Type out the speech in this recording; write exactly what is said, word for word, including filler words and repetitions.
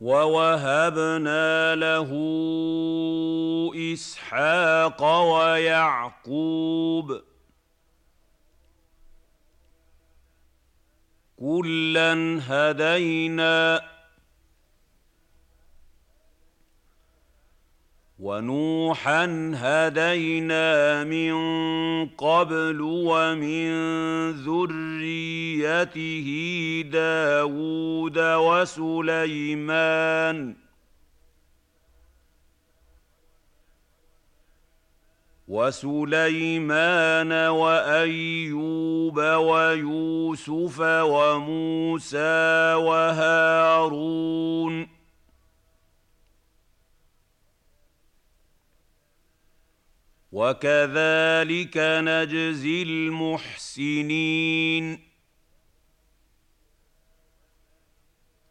وَوَهَبْنَا لَهُ إِسْحَاقَ وَيَعْقُوبَ ۚ كُلًّا هَدَيْنَا ۚ وَنُوحًا هَدَيْنَا مِن قَبْلُ ۖ وَمِن ذُرِّيَّتِهِ دَاوُودَ وَسُلَيْمَانَ ۚ وَسُلَيْمَانَ وَأَيُّوبَ وَيُوسُفَ وَمُوسَىٰ وَهَارُونَ ۚ وَكَذَٰلِكَ نَجْزِي الْمُحْسِنِينَ